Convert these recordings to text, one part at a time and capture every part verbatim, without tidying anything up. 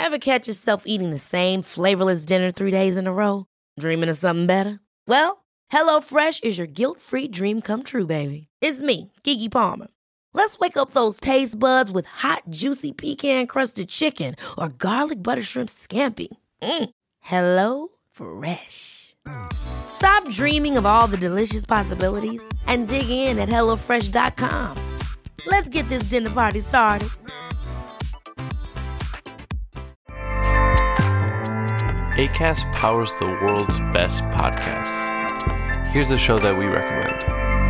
Ever catch yourself eating the same flavorless dinner three days in a row? Dreaming of something better? Well, HelloFresh is your guilt-free dream come true, baby. It's me, Keke Palmer. Let's wake up those taste buds with hot, juicy pecan-crusted chicken or garlic butter shrimp scampi. Mm. Hello Fresh. Stop dreaming of all the delicious possibilities and dig in at hello fresh dot com. Let's get this dinner party started. Acast powers the world's best podcasts. Here's a show that we recommend.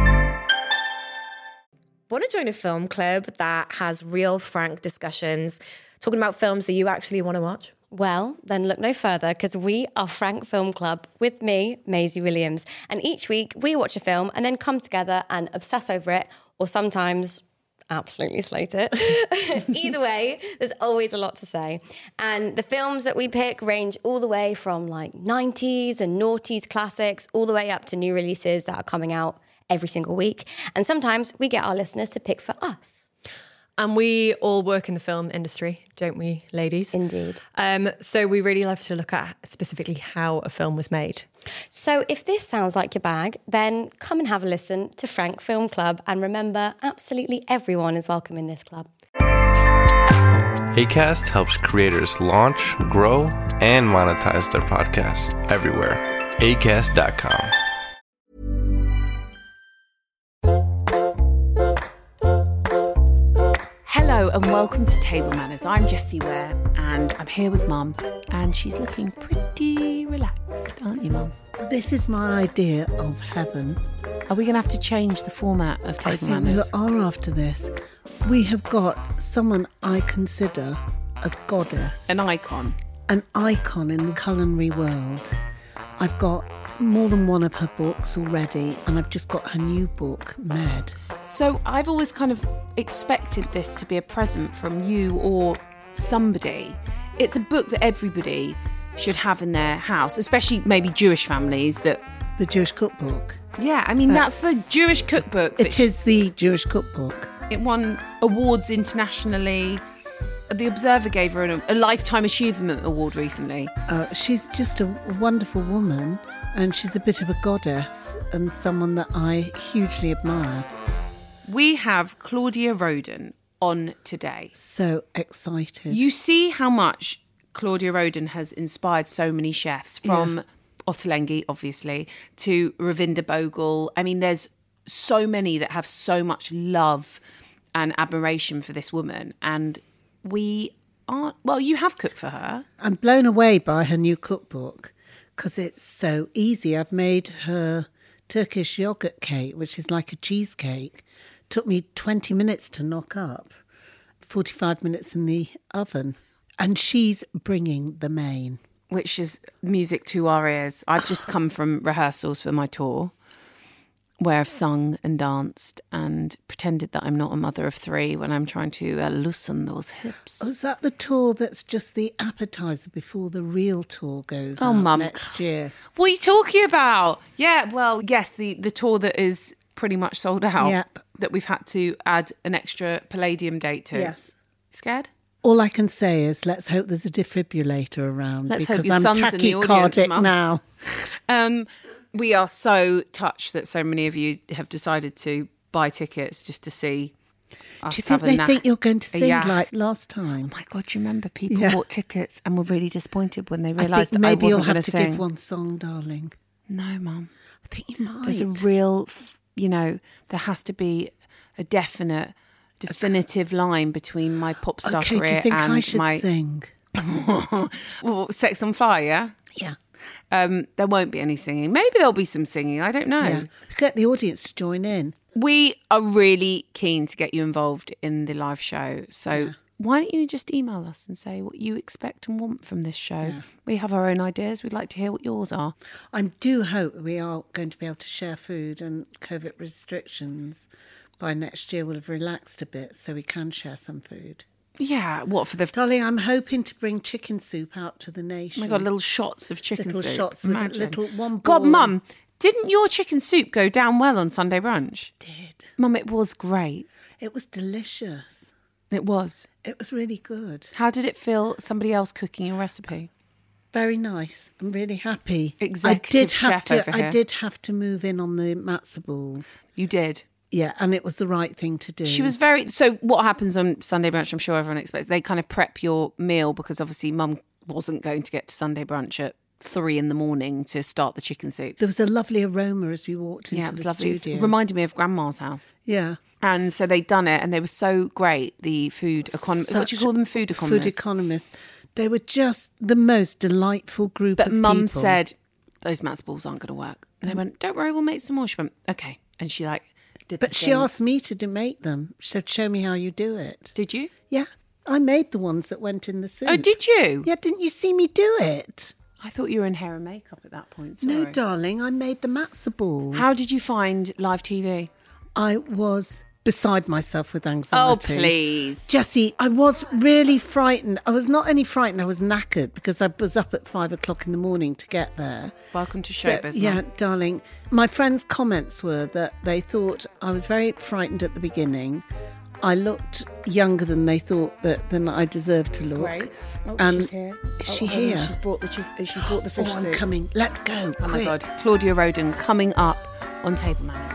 Want to join a film club that has real, frank discussions, talking about films that you actually want to watch? Well, then look no further, because we are Frank Film Club with me, Maisie Williams. And each week we watch a film and then come together and obsess over it, or sometimes absolutely slate it. Either way, there's always a lot to say. And the films that we pick range all the way from like nineties and noughties classics, all the way up to new releases that are coming out every single week. And sometimes we get our listeners to pick for us. And we all work in the film industry, don't we, ladies? Indeed. Um, so we really love to look at specifically how a film was made. So if this sounds like your bag, then come and have a listen to Frank Film Club. And remember, absolutely everyone is welcome in this club. Acast helps creators launch, grow, and monetize their podcasts everywhere. acast dot com. Hello and welcome to Table Manners. I'm Jessie Ware and I'm here with Mum, and she's looking pretty relaxed, aren't you, Mum? This is my idea of heaven. Are we going to have to change the format of Table I think Manners? we are after this. We have got someone I consider a goddess. An icon. An icon in the culinary world. I've got more than one of her books already, and I've just got her new book, Med. So I've always kind of expected this to be a present from you or somebody. It's a book that everybody should have in their house, especially maybe Jewish families that... The Jewish cookbook. Yeah, I mean, that's, that's the Jewish cookbook. It is the Jewish cookbook. It won awards internationally. The Observer gave her a, a Lifetime Achievement Award recently. Uh, she's just a wonderful woman, and she's a bit of a goddess and someone that I hugely admire. We have Claudia Roden on today. So excited. You see how much Claudia Roden has inspired so many chefs, from yeah. Ottolenghi, obviously, to Ravinder Bhogal. I mean, there's so many that have so much love and admiration for this woman. And we aren't... Well, you have cooked for her. I'm blown away by her new cookbook because it's so easy. I've made her Turkish yogurt cake, which is like a cheesecake. Took me twenty minutes to knock up, forty-five minutes in the oven. And she's bringing the main. Which is music to our ears. I've just come from rehearsals for my tour, where I've sung and danced and pretended that I'm not a mother of three when I'm trying to uh, loosen those hips. Oh, is that the tour that's just the appetizer before the real tour goes oh, out Mum. next year? What are you talking about? Yeah, well, yes, the, the tour that is pretty much sold out. Yep. That we've had to add an extra Palladium date to. Yes. Scared? All I can say is let's hope there's a defibrillator around. Let's because hope your I'm son's in the audience, tachycardic Mum. now. Um, we are so touched that so many of you have decided to buy tickets just to see us. Do you think have a they naff- think you're going to sing yak. like last time? Oh my God, do you remember people Yeah. bought tickets and were really disappointed when they I realised think I maybe wasn't you'll going have to to sing? give one song, darling. No, Mum. I think you might. There's a real, f- you know, there has to be a definite, definitive line between my pop star Okay, career do you think and I should my... sing? well, Sex on Fire, yeah? Yeah. Um, there won't be any singing. Maybe there'll be some singing. I don't know. Yeah. Get the audience to join in. We are really keen to get you involved in the live show. So Yeah. why don't you just email us and say what you expect and want from this show? Yeah. We have our own ideas. We'd like to hear what yours are. I do hope we are going to be able to share food, and COVID restrictions by next year will have relaxed a bit so we can share some food. Yeah, what for the... Darling, I'm hoping to bring chicken soup out to the Oh nation. my God, little shots of chicken Little soup. shots with a Imagine. little one God, ball. Mum, didn't your chicken soup go down well on Sunday brunch? Did. Mum, it was great. It was delicious. It was. It was really good. How did it feel, somebody else cooking your recipe? Very nice. I'm really happy. Executive I did have chef to. over here. I did have to move in on the matzo balls. You did. Yeah, and it was the right thing to do. She was very... So what happens on Sunday brunch, I'm sure everyone expects, they kind of prep your meal because obviously Mum wasn't going to get to Sunday brunch at three in the morning to start the chicken soup. There was a lovely aroma as we walked into Yeah, it was the lovely. studio. It reminded me of Grandma's house. Yeah. And so they'd done it and they were so great, the food economists. What do you Such call them? Food economists? Food economists. They were just the most delightful group But of Mum people. said, those matzo balls aren't going to work. And they went, don't worry, we'll make some more. She went, okay. And she like did the But she thing. asked me to do, make them. She said, show me how you do it. Did you? Yeah. I made the ones that went in the soup. Oh, did you? Yeah, didn't you see me do it? I thought you were in hair and makeup at that point. Sorry. No, darling, I made the matzo balls. How did you find live T V? I was beside myself with Oh, anxiety. please. Jessie, I was really frightened. I was not only frightened, I was knackered because I was up at five o'clock in the morning to get there. Welcome to So, showbiz. yeah, Mum. darling. My friends' comments were that they thought I was very frightened at the beginning. I looked younger than they thought that than I deserved to look. Great. Oh, Um, she's here. Is Oh, she hold on, here? She's brought the chi- she's brought the fish Oh, I'm soup. coming. Let's go. Oh my quick. God. Claudia Roden coming up on Table Manners.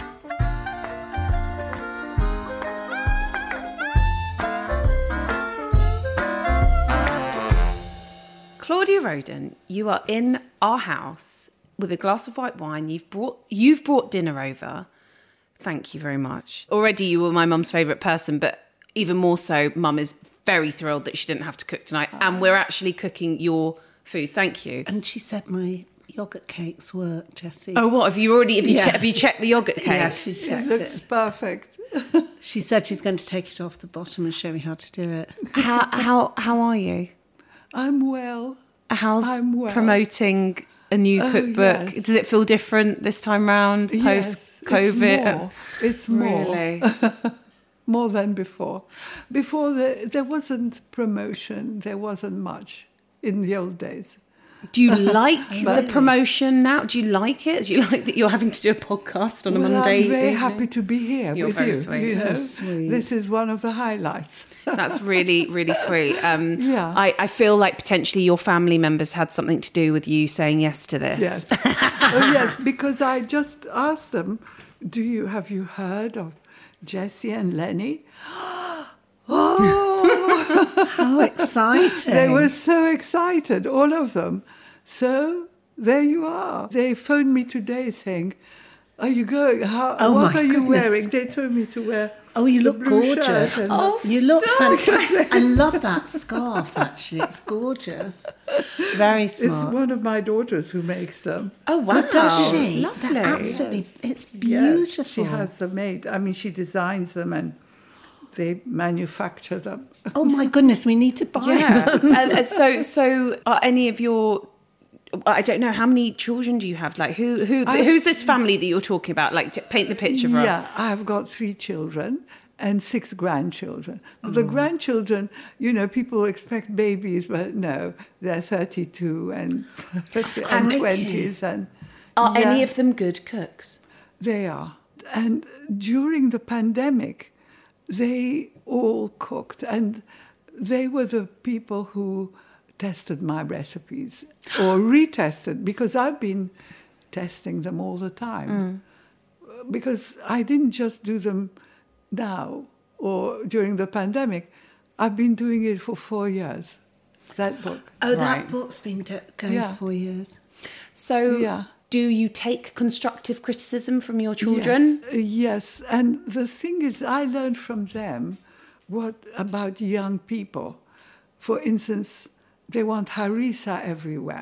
Claudia Roden, you are in our house with a glass of white wine. You've brought you've brought dinner over. Thank you very much. Already you were my mum's favourite person, but even more so, Mum is very thrilled that she didn't have to cook tonight. And we're actually cooking your food. Thank you. And she said my yoghurt cakes work, Jessie. Oh, what have you already? Have you Yeah. che- have you checked the yogurt cake? yeah, she checked It looks it. perfect. She said she's going to take it off the bottom and show me how to do it. How how how are you? I'm well. How's I'm well. promoting a new Oh, cookbook? yes. Does it feel different this time round post COVID? Yes, it's more. It's more. Really? More than before. Before, the, there wasn't promotion. There wasn't much in the old days. Do you like the promotion now? Do you like it? Do you like that you're having to do a podcast on a Well, Monday? I'm very evening? happy to be here You're with very you. sweet. you So know? sweet. This is one of the highlights. That's really, really sweet. Um, Yeah. I, I feel like potentially your family members had something to do with you saying yes to this. Yes. Oh, yes, because I just asked them, do you have you heard of Jessie and Lenny? Oh, How exciting. they were so excited, all of them. So there you are. They phoned me today saying, are you going? How, Oh, what my are you goodness. wearing? They told me to wear Oh, you the look blue gorgeous. shirt and Oh, You look stop. fantastic. I love that scarf, actually. It's gorgeous. Very It's smart. one of my daughters who makes them. Oh, wow. Oh, does she? Lovely. They're absolutely. It's Yes, beautiful. she has them made. I mean, she designs them and they manufacture them. Oh, my goodness. We need to buy Yeah. them. and, uh, so, so are any of your? I don't know, how many children do you have? Like, who, who, I- who's this family that you're talking about? Like, to paint the picture for Yeah, us. I've got three children and six grandchildren. Oh. The grandchildren, you know, people expect babies, but no, they're thirty-two and, and twenties. And Are yeah, any of them good cooks? They are. And during the pandemic, they all cooked. And they were the people who tested my recipes or retested, because I've been testing them all the time. Because I didn't just do them now or during the pandemic. I've been doing it for four years, that book. Oh, that Right. book's been de- going Yeah. for four years. So, Yeah. do you take constructive criticism from your children? Yes, uh, yes. And the thing is, I learned from them what about young people. For instance, they want harissa everywhere.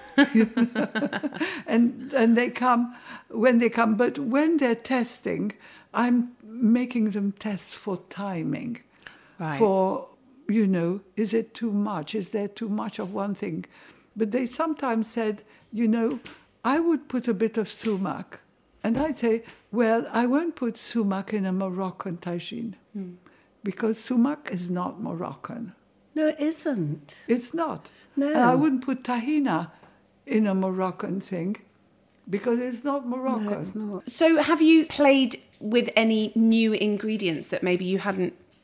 and and they come when they come, but when they're testing, I'm making them test for timing. Right. For, you know, is it too much? Is there too much of one thing? But they sometimes said, you know, I would put a bit of sumac. And I'd say, well, I won't put sumac in a Moroccan tagine because sumac is not Moroccan. No, it isn't. It's not. No. And I wouldn't put tahina in a Moroccan thing because it's not Moroccan. No, it's not. So, have you played with any new ingredients that maybe you hadn't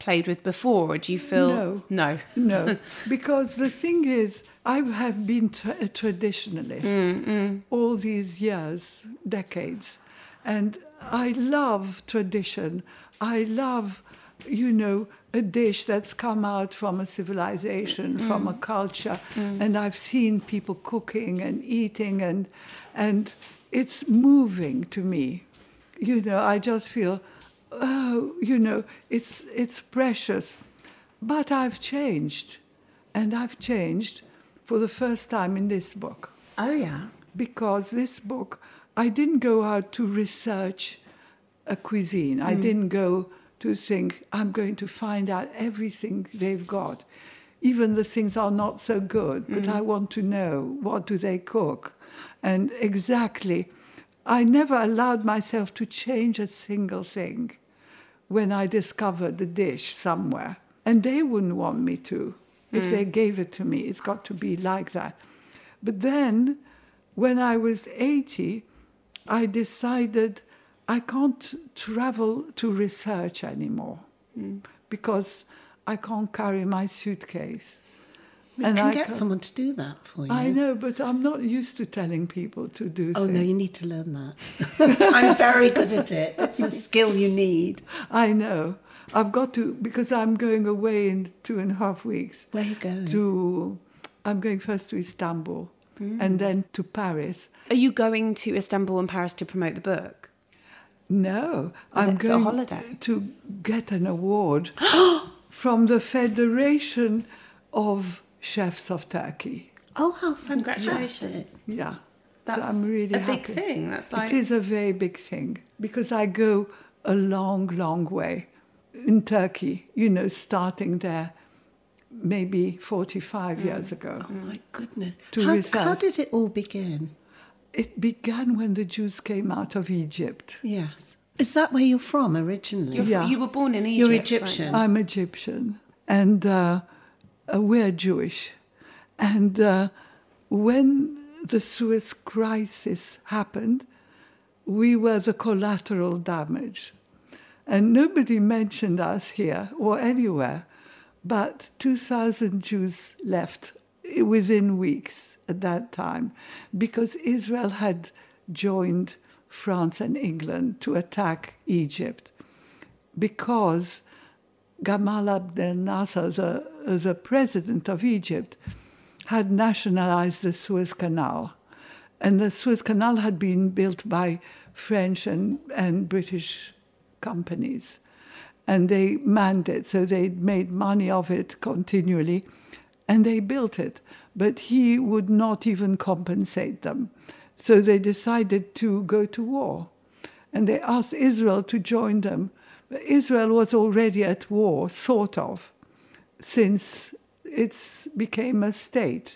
played with before, or do you feel No. no? No, because the thing is, I have been tra- a traditionalist all these years, decades, and I love tradition. I love, you know, a dish that's come out from a civilization, from a culture, and I've seen people cooking and eating, and and it's moving to me. You know, I just feel, oh, you know, it's it's precious. But I've changed, and I've changed for the first time in this book. Oh yeah. Because this book, I didn't go out to research a cuisine. I didn't go to think, I'm going to find out everything they've got. Even the things are not so good, but I want to know, what do they cook? And exactly, I never allowed myself to change a single thing when I discovered the dish somewhere. And they wouldn't want me to. If they gave it to me, it's got to be like that. But then, when I was eighty, I decided I can't travel to research anymore because I can't carry my suitcase. We And can I get ca- someone to do that for you. I know, but I'm not used to telling people to do Oh, things. no, you need to learn that. I'm very good at it. It's a skill you need. I know. I've got to, because I'm going away in two and a half weeks. Where are you going? To, I'm going first to Istanbul and then to Paris. Are you going to Istanbul and Paris to promote the book? No, I'm it's a going holiday. to get an award from the Federation of Chefs of Turkey. Oh, how fantastic. Congratulations. Yeah. That's so I'm really a happy. big thing. That's like It is a very big thing because I go a long, long way in Turkey, you know, starting there maybe forty-five years ago. Oh, my goodness. To how, research. how did it all begin? It began when the Jews came out of Egypt. Yes. Is that where you're from originally? You're, Yeah. You were born in Egypt. You're right? Egyptian. I'm Egyptian, and uh, uh, we're Jewish. And uh, when the Suez Crisis happened, we were the collateral damage. And nobody mentioned us here or anywhere, but two thousand Jews left within weeks at that time because Israel had joined France and England to attack Egypt because Gamal Abdel Nasser, the, the president of Egypt, had nationalized the Suez Canal. And the Suez Canal had been built by French and, and British companies. And they manned it, so they made money of it continually. And they built it. But he would not even compensate them. So they decided to go to war. And they asked Israel to join them. But Israel was already at war, sort of, since it became a state.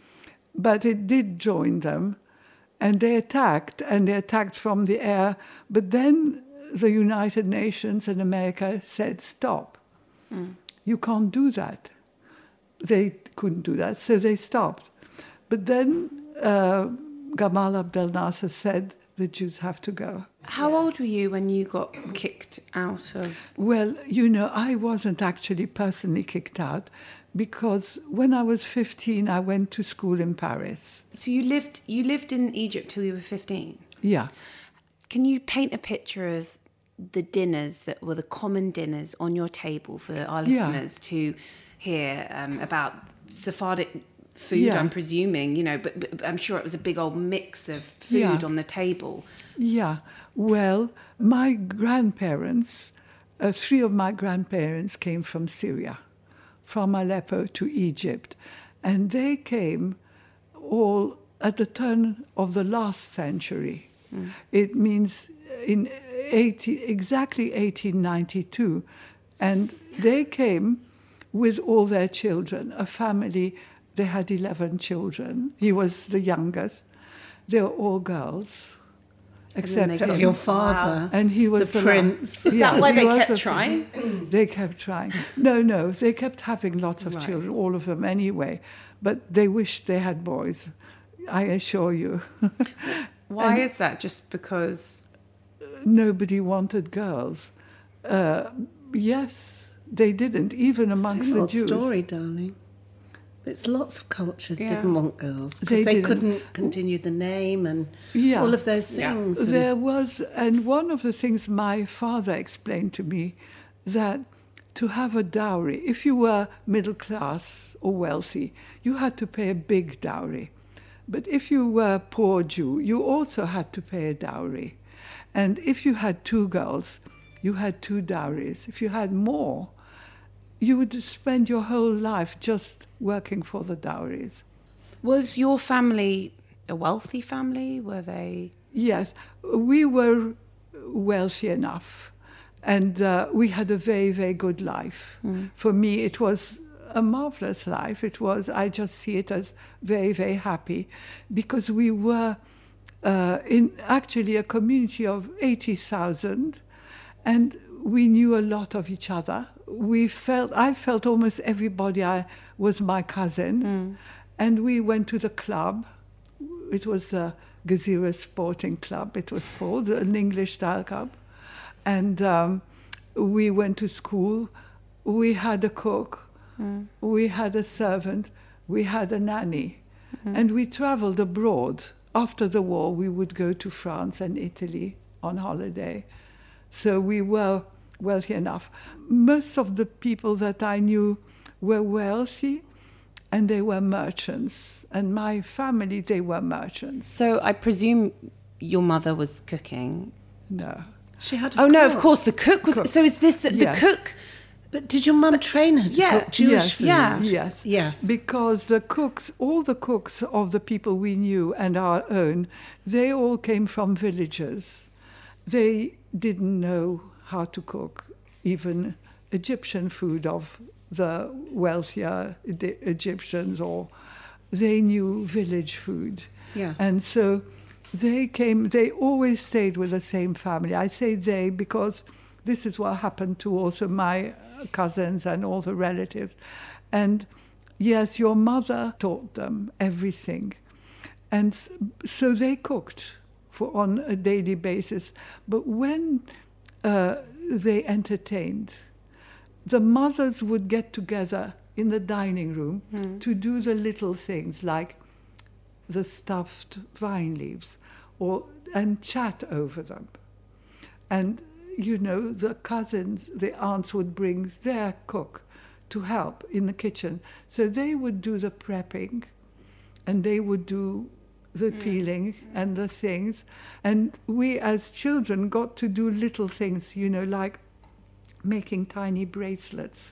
But it did join them. And they attacked, and they attacked from the air. But then the United Nations and America said, stop. Mm. You can't do that. They couldn't do that, so they stopped. But then uh, Gamal Abdel Nasser said, the Jews have to go. How old were you when you got kicked out of... Well, you know, I wasn't actually personally kicked out because when I was fifteen, I went to school in Paris. So you lived you lived in Egypt till you were fifteen? Yeah. Can you paint a picture of the dinners that were the common dinners on your table for our listeners yeah. to hear um, about Sephardic food, yeah. I'm presuming, you know, but, but I'm sure it was a big old mix of food yeah. on the table. Yeah. Well, my grandparents, uh, three of my grandparents came from Syria, from Aleppo to Egypt. And they came all at the turn of the last century. Mm. It means in eighty, exactly eighteen ninety-two. And they came with all their children, a family. They had eleven children. He was the youngest. They were all girls, except for your father. Wow. And he was the, the prince. Is yeah, that why they was kept the, trying? They kept trying. No, no, they kept having lots of right. children, all of them anyway. But they wished they had boys, I assure you. Why and is that? Just because... nobody wanted girls. Uh, yes, They didn't, even amongst Same the old Jews. story, darling. It's lots of cultures Yeah. didn't want girls They because they, didn't. couldn't continue the name and Yeah. all of those Yeah. things. and- There was, and one of the things my father explained to me, that to have a dowry, if you were middle class or wealthy, you had to pay a big dowry. But if you were a poor Jew, you also had to pay a dowry. And if you had two girls, you had two dowries. If you had more, you would spend your whole life just working for the dowries. Was your family a wealthy family? Were they? Yes, we were wealthy enough, and uh, we had a very, very good life. For me, it was a marvelous life. It was, I just see it as very, very happy, because we were uh, in actually a community of eighty thousand, and we knew a lot of each other. We felt, I felt almost everybody I was my cousin, and we went to the club. It was the Gezira Sporting Club, it was called, an English-style club. And um, we went to school. We had a cook. Mm. We had a servant. We had a nanny. Mm-hmm. And we traveled abroad. After the war, we would go to France and Italy on holiday. So we were wealthy enough. Most of the people that I knew were wealthy, and they were merchants. And my family, they were merchants. So I presume your mother was cooking. No. She had a Oh no, of cook. course the cook was. Cook. So is this the, the Yes. cook? But did your mum train her to Yeah, cook Jewish yes, food? yeah. Yes. Yes. Because the cooks, all the cooks of the people we knew and our own, they all came from villages. They didn't know how to cook even Egyptian food of the wealthier E- Egyptians, or they knew village food. Yes. And so they came, they always stayed with the same family. I say they because this is what happened to also my cousins and all the relatives. And yes, your mother taught them everything. And s- so they cooked for on a daily basis. But when uh, they entertained, the mothers would get together in the dining room Mm. to do the little things like the stuffed vine leaves, or and chat over them. And you know, the cousins, the aunts would bring their cook to help in the kitchen. So they would do the prepping, and they would do the Mm. peeling and the things. And we as children got to do little things, you know, like making tiny bracelets,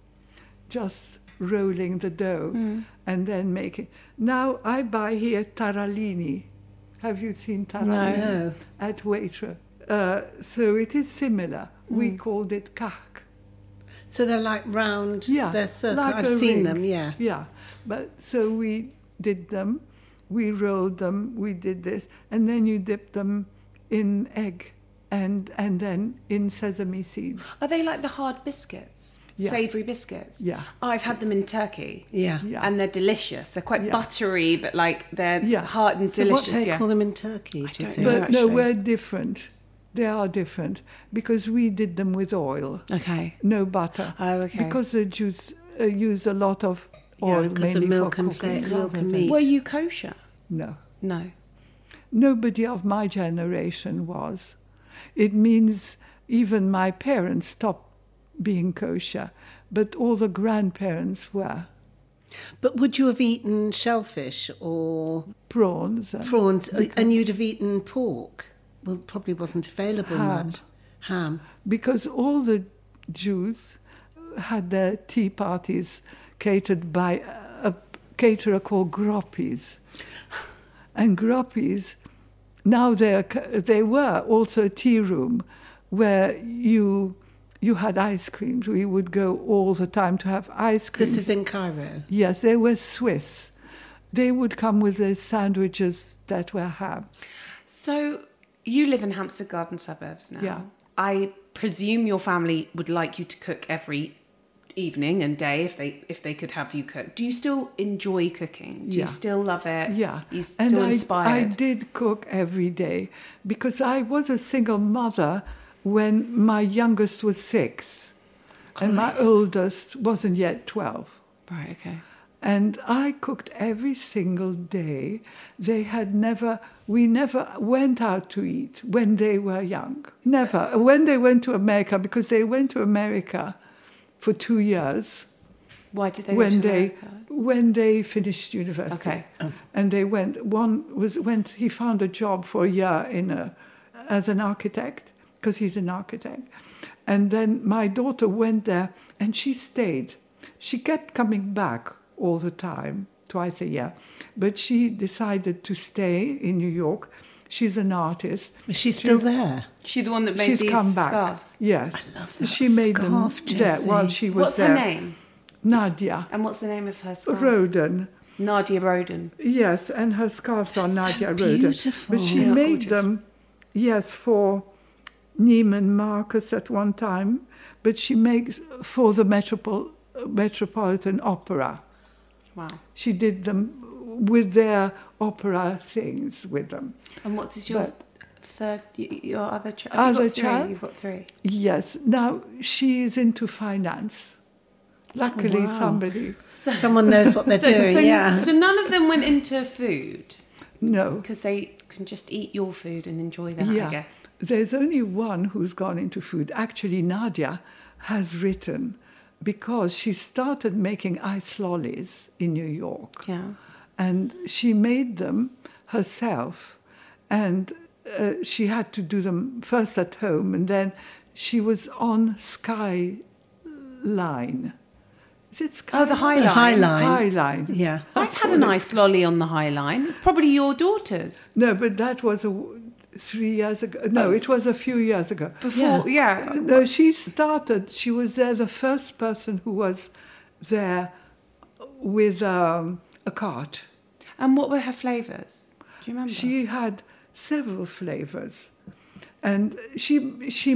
just rolling the dough Mm. and then making. Now I buy here taralini. Have you seen taralini? No. At Waitrose. Uh, so it is similar. We called it kak. So they're like round, Yeah, they're circle. like I've a seen ring. them, yes. Yeah, but so we did them, we rolled them, we did this, and then you dip them in egg and and then in sesame seeds. Are they like the hard biscuits? Yeah. Savoury biscuits? Yeah. Oh, I've had them in Turkey. Yeah. Yeah. And they're delicious. They're quite Yeah. buttery, but like they're Yeah. hard and So what delicious. do they yeah. call them in Turkey, do you don't think? know. But no, actually. we're different. They are different because we did them with oil, Okay. no butter. Oh, okay. Because the Jews uh, use a lot of oil, because mainly of milk for and cooking. fla- milk and Other meat. things. Were you kosher? No. No. Nobody of my generation was. It means even my parents stopped being kosher, but all the grandparents were. But would you have eaten shellfish or Prawns. And prawns, and you'd have eaten pork? Well, it probably wasn't available Ham. much. Ham. Because all the Jews had their tea parties catered by a caterer called Groppies. And Groppies, now they're, they were also a tea room where you you had ice creams. We would go all the time to have ice cream. This is in Cairo. Yes, they were Swiss. They would come with their sandwiches that were ham. So you live in Hampstead Garden Suburbs now. Yeah. I presume your family would like you to cook every evening and day if they if they could have you cook. Do you still enjoy cooking? Do Yeah. you still love it? Yeah. You still and I, inspired? I did cook every day because I was a single mother when my youngest was six. and my oldest wasn't yet twelve. Right, okay. And I cooked every single day. They had never, we never went out to eat when they were young. Never. Yes. When they went to America, because they went to America for two years. Why did they when go to they, America? When they finished university. Okay. Oh. And they went, one was, went, he found a job for a year in a, as an architect, because he's an architect. And then my daughter went there and she stayed. She kept coming back all the time, twice a year. But she decided to stay in New York. She's an artist. Is she still she's, there? She's the one that made she's these come back. scarves? Yes. I love that she made scarf, them there Jessie. while she was What's there. her name? Nadia. And what's the name of her scarf? Roden. Nadia Roden. Yes, and her scarves are That's Nadia so Roden. beautiful. But she Yeah, made gorgeous. them, yes, for Neiman Marcus at one time, but she makes for the Metropol- Metropolitan Opera. Wow. She did them with their opera things with them. And what is your But- third, y- your other child? Other You've got three. child? You've got three. Yes. Now, she is into finance. Luckily, wow. somebody... Someone knows what they're So, doing, so, yeah. so none of them went into food No. because they can just eat your food and enjoy that, Yeah. I guess. There's only one who's gone into food. Actually, Nadia has written because she started making ice lollies in New York. Yeah. And she made them herself. And uh, she had to do them first at home. And then she was on Skyline. Is it Skyline? Oh, the High Line. High Line. High Line. Yeah. I've had a nice lolly on the High Line. It's probably your daughter's. No, but that was a, three years ago. No, it was a few years ago. Before, yeah. No, she started, she was there, the first person who was there with um, a cart. And what were her flavours? Do you remember? She had several flavors. And she, she,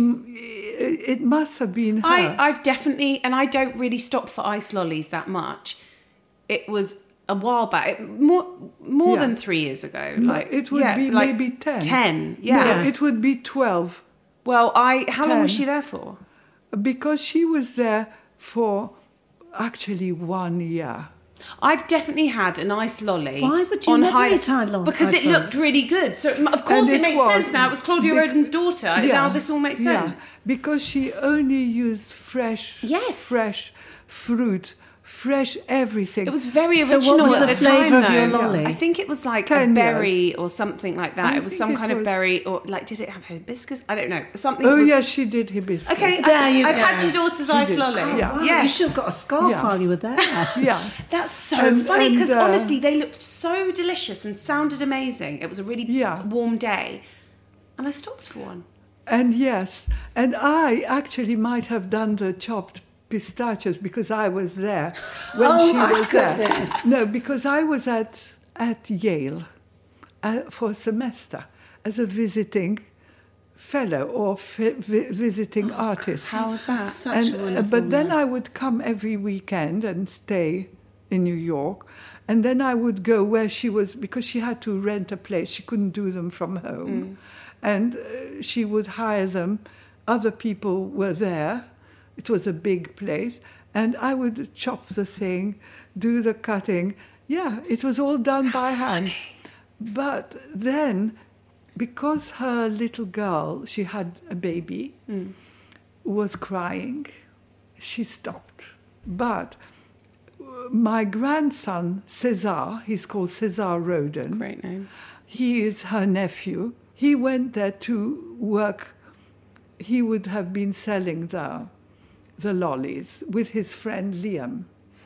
it must have been her. I, I've definitely, and I don't really stop for ice lollies that much. It was a while back, it, more more Yeah. than three years ago. No, Like it would yeah, be like maybe ten. Ten, No, yeah. it would be twelve. Well, I. How long was ten. she there for? Because she was there for actually one year. I've definitely had an ice lolly. Why would you on never high, eat ice lolly- Because ice it looked lollies? really good. So of course And it, it makes was. sense now. It was Claudia Bec- Roden's daughter. Now this all makes sense. Yeah, because she only used fresh, Yes. fresh fruit, fresh everything. It was very So original what was at the the time, flavour of your though. lolly? I think it was like Ten a berry or something like that. I it was think some it kind of was- berry, or like, did it have hibiscus? I don't know. Something. Oh was, yes, she did hibiscus. Okay, There I, you I've go. had your daughter's ice did. lolly. Oh, Wow, Yes. you should have got a scarf Yeah. while you were there. Yeah. That's so And- funny because and, uh, honestly, they looked so delicious and sounded amazing. It was a really Yeah. warm day, and I stopped for one. And yes, and I actually might have done the chopped pistachios because I was there when Oh, she my was there. goodness. No, because I was at at Yale uh, for a semester as a visiting fellow or fi- vi- visiting artist. How was that? Such and, a uh, wonderful but then man. I would come every weekend and stay in New York. And then I would go where she was, because she had to rent a place. She couldn't do them from home. And uh, she would hire them. Other people were there. It was a big place. And I would chop the thing, do the cutting. Yeah, it was all done by hand. But then, because her little girl, she had a baby, was crying, she stopped. But uh, my grandson, César, he's called César Roden. Great name. He is her nephew. He went there to work. He would have been selling the, the lollies with his friend Liam.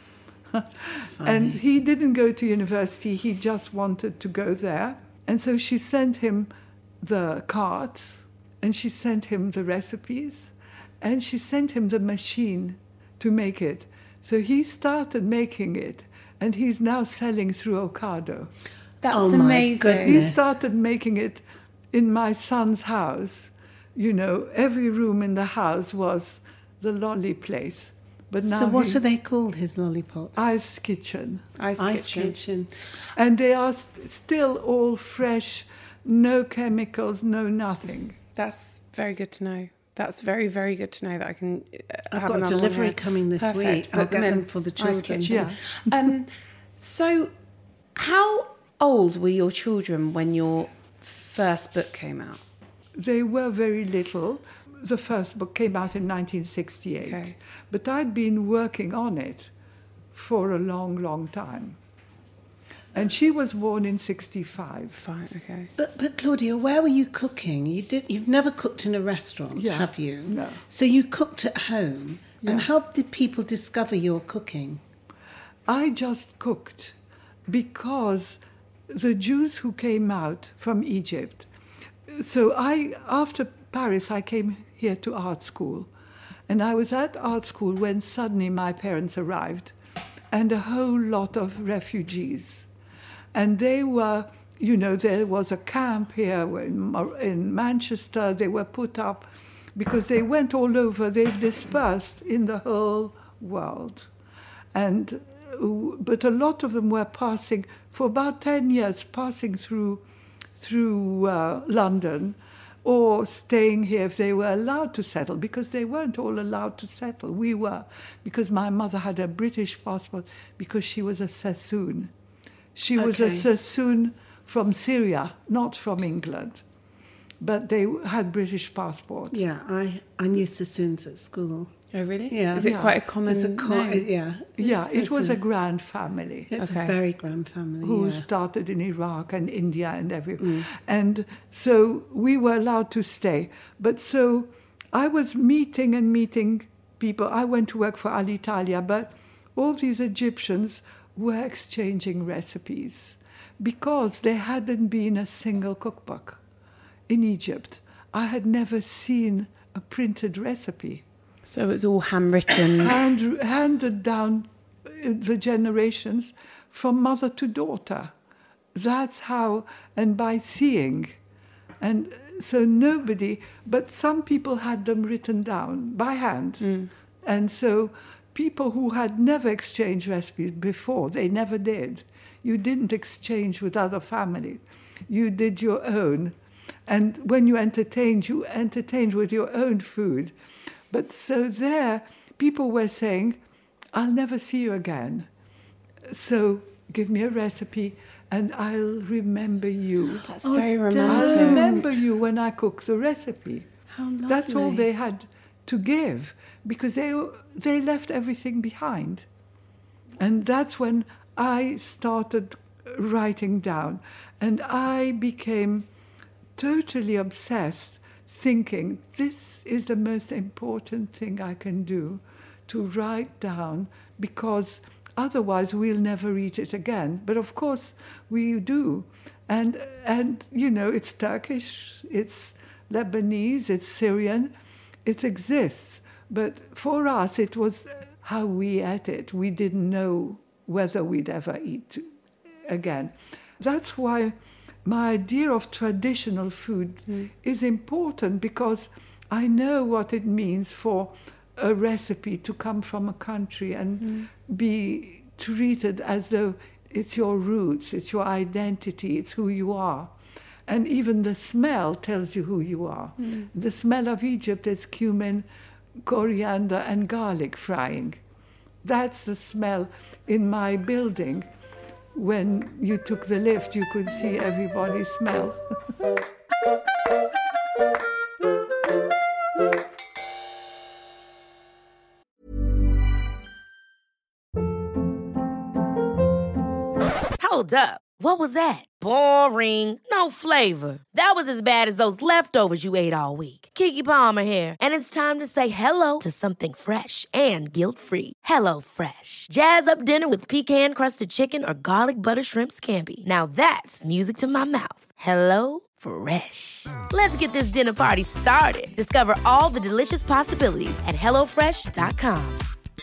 And he didn't go to university. He just wanted to go there. And so she sent him the cards, and she sent him the recipes, and she sent him the machine to make it. So he started making it, and he's now selling through Ocado. That's Oh my amazing. goodness. He Yes. started making it in my son's house. You know, every room in the house was the lolly place. But now So what he- are they called, his lollipops? Ice Kitchen. Ice, Ice kitchen. Kitchen. And they are st- still all fresh, no chemicals, no nothing. That's very good to know. That's very, very good to know that I can uh, I've have got another delivery one here. coming this Perfect. week. I'll Put get in. them for the Nice children. kitchen. Yeah. Um, so, how old were your children when your first book came out? They were very little. The first book came out in nineteen sixty-eight. Okay. But I'd been working on it for a long, long time. And she was born in sixty-five. Fine, okay. But, but Claudia, where were you cooking? You did. You've never cooked in a restaurant, Yeah, have you? no. So you cooked at home. And Yeah. how did people discover your cooking? I just cooked because the Jews who came out from Egypt. So I, after Paris, I came here to art school. And I was at art school when suddenly my parents arrived and a whole lot of refugees. And they were, you know, there was a camp here in, in Manchester. They were put up because they went all over. They've dispersed in the whole world. And, but a lot of them were passing, for about ten years, passing through, through uh, London, or staying here if they were allowed to settle, because they weren't all allowed to settle. We were, because my mother had a British passport because she was a Sassoon. She was a Okay. Sassoon from Syria, not from England. But they had British passports. Yeah, I, I knew Sassoons at school. Oh, really? Yeah. Is it Yeah. quite a common It's a co- name? yeah. Yeah, it's- it it's was a grand family. It's Okay. a very grand family. Who yeah. started in Iraq and India and everywhere. And so we were allowed to stay. But so I was meeting and meeting people. I went to work for Alitalia, but all these Egyptians were exchanging recipes because there hadn't been a single cookbook in Egypt. I had never seen a printed recipe. So it's all handwritten. Hand, handed down uh, the generations from mother to daughter. That's how, and by seeing. And so nobody, but some people had them written down by hand. And so people who had never exchanged recipes before, they never did. You didn't exchange with other families. You did your own. And when you entertained, you entertained with your own food. But so there, people were saying, I'll never see you again. So give me a recipe and I'll remember you. That's very I'll romantic. remember you when I cook the recipe. How lovely. That's all they had to give because they, they left everything behind. And that's when I started writing down. And I became totally obsessed, thinking this is the most important thing I can do, to write down, because otherwise we'll never eat it again. But of course we do. And, and you know, it's Turkish, it's Lebanese, it's Syrian, it exists. But for us, it was how we ate it. We didn't know whether we'd ever eat again. That's why my idea of traditional food mm. is important, because I know what it means for a recipe to come from a country and mm. be treated as though it's your roots, it's your identity, it's who you are. And even the smell tells you who you are. Mm. The smell of Egypt is cumin, coriander, and garlic frying. That's the smell in my building. When you took the lift, you could see everybody smell. Hold up. What was that? Boring. No flavor. That was as bad as those leftovers you ate all week. Keke Palmer here, and it's time to say hello to something fresh and guilt-free. Hello Fresh. Jazz up dinner with pecan-crusted chicken or garlic butter shrimp scampi. Now that's music to my mouth. Hello Fresh. Let's get this dinner party started. Discover all the delicious possibilities at hello fresh dot com.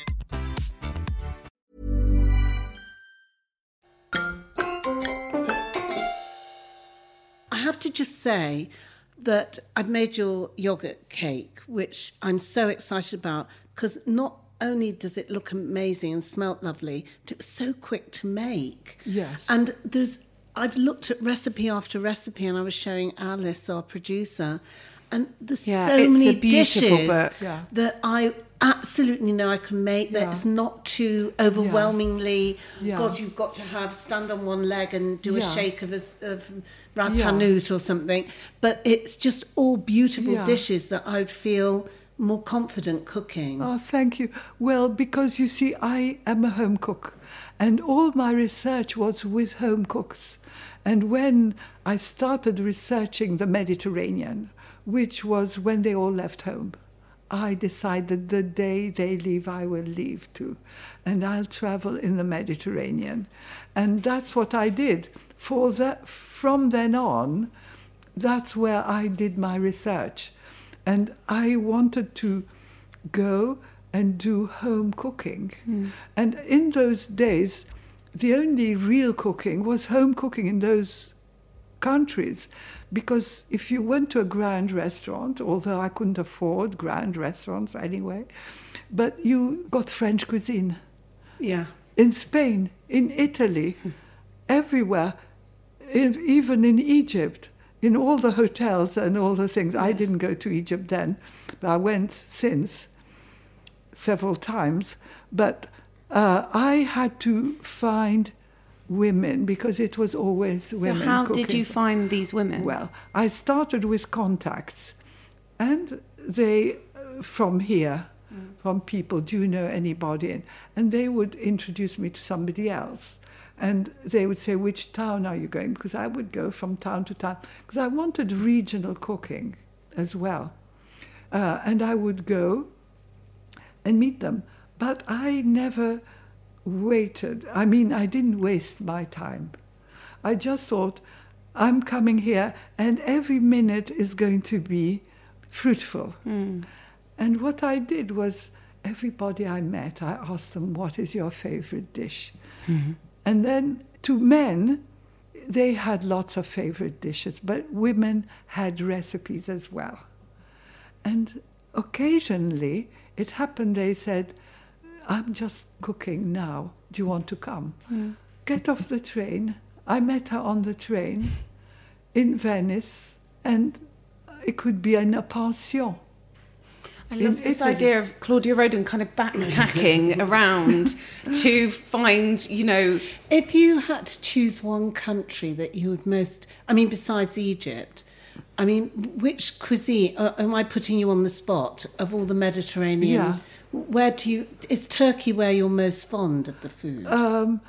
I have to just say that I've made your yogurt cake, which I'm so excited about, because not only does it look amazing and smell lovely, but it was so quick to make. Yes. And there's, I've looked at recipe after recipe, and I was showing Alice, our producer, And there's Yeah, so it's many a beautiful dishes book. Yeah. that I absolutely know I can make Yeah. that's not too overwhelmingly, Yeah. God, you've got to have, stand on one leg and do a Yeah. shake of, a, of Ras Yeah. Hanout or something. But it's just all beautiful Yeah. dishes that I'd feel more confident cooking. Oh, thank you. Well, because you see, I am a home cook, and all my research was with home cooks. And when I started researching the Mediterranean, which was when they all left home, I decided the day they leave, I will leave too. And I'll travel in the Mediterranean. And that's what I did. For that, from then on, that's where I did my research. And I wanted to go and do home cooking. Mm. And in those days, the only real cooking was home cooking in those countries. Because if you went to a grand restaurant, although I couldn't afford grand restaurants anyway, but you got French cuisine. Yeah. In Spain, in Italy, everywhere, in, even in Egypt, in all the hotels and all the things. I didn't go to Egypt then, but I went since several times. But uh, I had to find women because it was always women. So how cooking. did you find these women? Well, I started with contacts, and they, uh, from here, mm. from people, do you know anybody? And, and they would introduce me to somebody else. And they would say, which town are you going? Because I would go from town to town, because I wanted regional cooking as well. Uh, and I would go and meet them. But I never waited. I mean, I didn't waste my time. I just thought, I'm coming here, and every minute is going to be fruitful. Mm. And what I did was, everybody I met, I asked them, what is your favorite dish? Mm-hmm. And then to men, they had lots of favorite dishes, but women had recipes as well. And occasionally, it happened, they said, I'm just cooking now. Do you want to come? Mm. Get off the train. I met her on the train in Venice, and it could be in a pension. I love this idea of Claudia Roden kind of backpacking around to find, you know... If you had to choose one country that you would most... I mean, besides Egypt, I mean, which cuisine... Uh, am I putting you on the spot of all the Mediterranean... Yeah. Where do you... Is Turkey where you're most fond of the food? Um,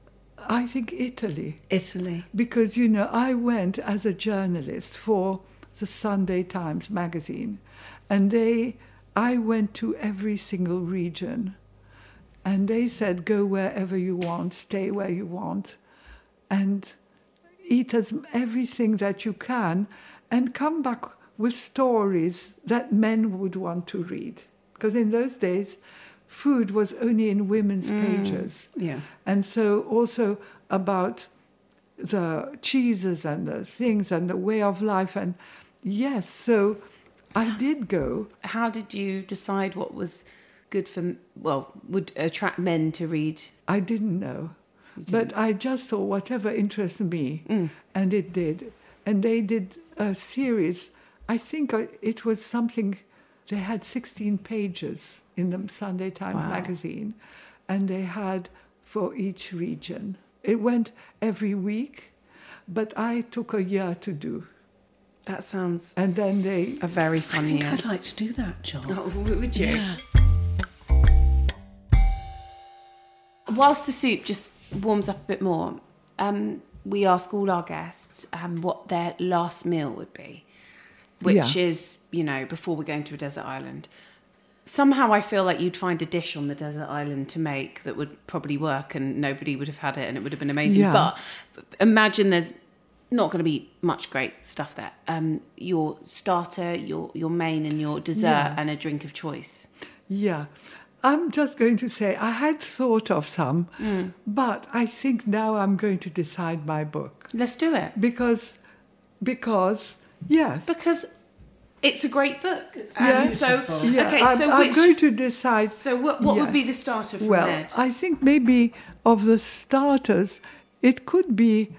I think Italy. Italy. Because, you know, I went as a journalist for the Sunday Times magazine, and they... I went to every single region, and they said, go wherever you want, stay where you want, and eat as everything that you can, and come back with stories that men would want to read. Because in those days, food was only in women's mm, pages. Yeah. And so also about the cheeses and the things and the way of life. And yes, so... I did go. How did you decide what was good for, well, would attract men to read? I didn't know. But I just thought whatever interests me, mm. and it did. And they did a series. I think it was something, they had sixteen pages in the Sunday Times wow. magazine, and they had for each region. It went every week, but I took a year to do. That sounds and then they a very fun I think year. I'd like to do that, John. Oh, would you? Yeah. Whilst the soup just warms up a bit more, um, we ask all our guests um, what their last meal would be, which yeah. is, you know, before we're going to a desert island. Somehow I feel like you'd find a dish on the desert island to make that would probably work and nobody would have had it and it would have been amazing. Yeah. But imagine there's not going to be much great stuff there. Um, your starter, your your main and your dessert yeah. and a drink of choice. Yeah. I'm just going to say I had thought of some, mm. but I think now I'm going to decide my book. Let's do it. Because, because, yes. Because it's a great book. Yeah. So, yeah. okay, I'm, so I'm which, going to decide. So what, what yeah. would be the starter from well, Ned? I think maybe of the starters, it could be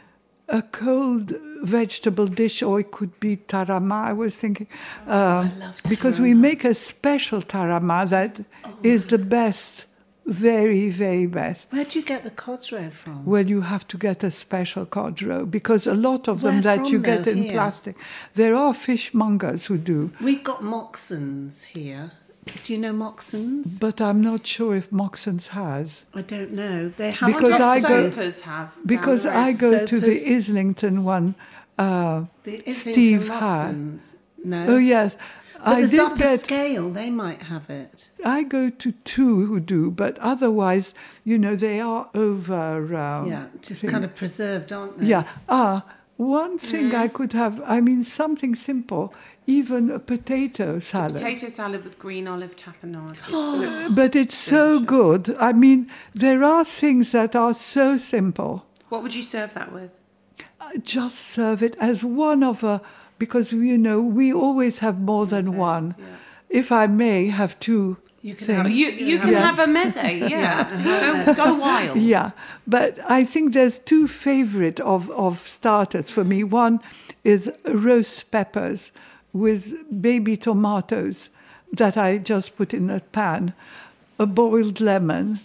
a cold vegetable dish, or it could be tarama. I was thinking, uh, because we make a special tarama that oh, is the best, very, very best. Where do you get the codro from? Well, you have to get a special codro, because a lot of them Where that from, you get though, in here? plastic. There are fishmongers who do, We've got Moxon's here. Do you know Moxon's? but I'm not sure if Moxon's has. I don't know. They have Because I go- Soapers has. down Because the road. I go to the Soapers. Islington one, uh, the Islington Steve had. Moxon's. No. Oh, yes. But I there's did upper get... scale. They might have it. I go to two who do, but otherwise, you know, they are over. Um, Yeah, just thing. kind of preserved, aren't they? Yeah. Ah, one thing I could have, I mean, something simple, even a potato salad. Potato salad with green olive tapenade. But it's so good. I mean, there are things that are so simple. What would you serve that with? I just serve it as one of a, because, you know, we always have more than one. If I may have two. You can things. have You you can Yeah. have a meze, yeah, absolutely. Go, go wild. Yeah, but I think there's two favorite of, of starters for me. One is roast peppers with baby tomatoes that I just put in a pan, a boiled lemon.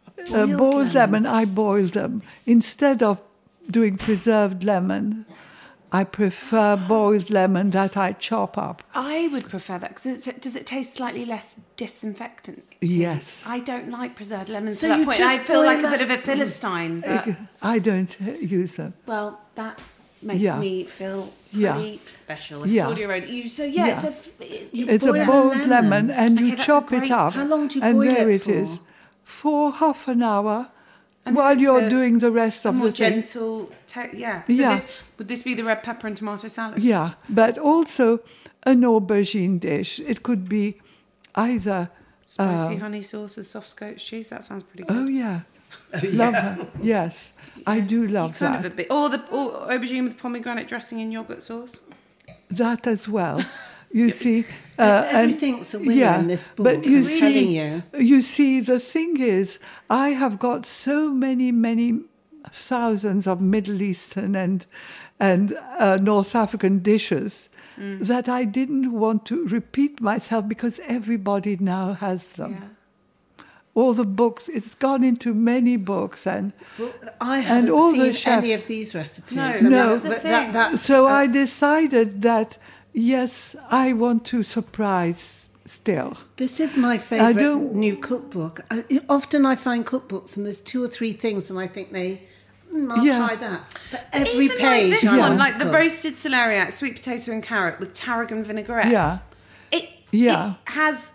A boiled boiled lemon. lemon, I boil them. Instead of doing preserved lemon, I prefer boiled lemon that I chop up. I would prefer that because does it taste slightly less disinfectant? Yes. I don't like preserved lemons So to that you point. just I feel boil like a that- bit of a philistine. But, I don't uh, use them. well, that makes Yeah. me feel Yeah. pretty special. If Yeah. Claudia Road. You, so yeah, Yeah. it's a. It's, It's boil a a boiled lemon. lemon, and Okay, you that's a chop it great- up. How long do you and boil there it it for? is. For half an hour, And while it's you're a- doing the rest a of more the thing. gentle. Te- yeah. So Yeah. this would this be the red pepper and tomato salad? Yeah, but also an aubergine dish. It could be either. Spicy uh, honey sauce with soft scotch cheese. That sounds pretty good. Oh yeah, love that. Yes, I do love kind that. of a bit. Or the or aubergine with pomegranate dressing and yogurt sauce. That as well. You see, uh, and- Everything's a winner in this book, But you I'm see, telling you. you see, the thing is, I have got so many, many thousands of Middle Eastern and and uh, North African dishes Mm. that I didn't want to repeat myself because everybody now has them. Yeah. All the books, it's gone into many books, and Well, I haven't all the seen chefs- any of these recipes. No, I mean, No. that's the but thing. that, that's, so uh, I decided that yes, I want to surprise still. This is my favourite don't- new cookbook. I, often I find cookbooks and there's two or three things and I think they, mm, I'll Yeah. try that. But every Even page like this I one, want like to the cook. roasted celeriac, sweet potato and carrot with tarragon vinaigrette. Yeah. It, Yeah. it has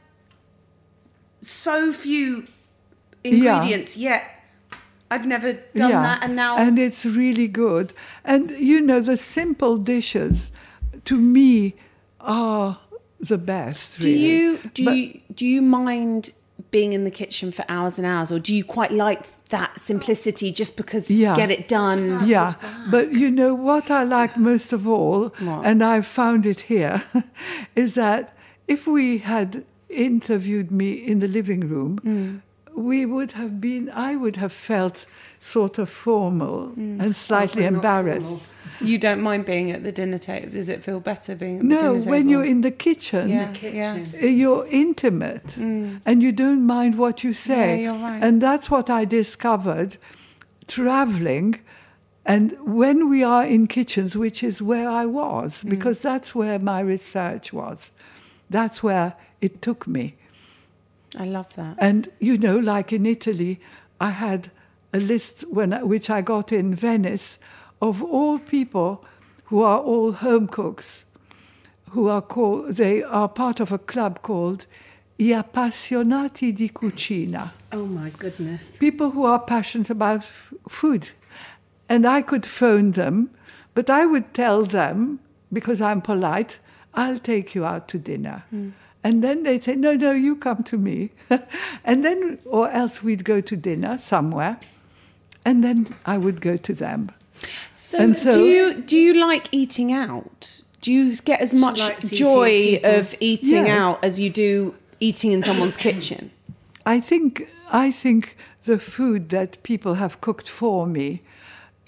so few ingredients, yet I've never done that, and now and it's really good. And you know, the simple dishes, to me, are the best. do really. you do But- you do you mind being in the kitchen for hours and hours, or do you quite like that simplicity just because Yeah. get it done? Yeah, but you know what I like most of all, What? and I've found it here, is that if we had interviewed me in the living room, Mm. we would have been, I would have felt sort of formal Mm. and slightly We're not embarrassed. formal. You don't mind being at the dinner table? Does it feel better being at the No, dinner table? when you're in the kitchen, yeah, kitchen. yeah. uh, you're intimate and you don't mind what you say. Mm. Yeah, you're right. And that's what I discovered traveling. And when we are in kitchens, which is where I was, Mm. because that's where my research was, that's where it took me. I love that. And, you know, like in Italy, I had a list when I, which I got in Venice of all people who are all home cooks, who are called, they are part of a club called Gli Appassionati di Cucina, Oh my goodness. people who are passionate about f- food. And I could phone them, but I would tell them, because I'm polite, I'll take you out to dinner. And then they'd say, no, no, you come to me. And then, or else we'd go to dinner somewhere, and then I would go to them. So, And so- do you do you like eating out? Do you get as much likes eating joy at people's- of eating Yes. out as you do eating in someone's kitchen? I think I think the food that people have cooked for me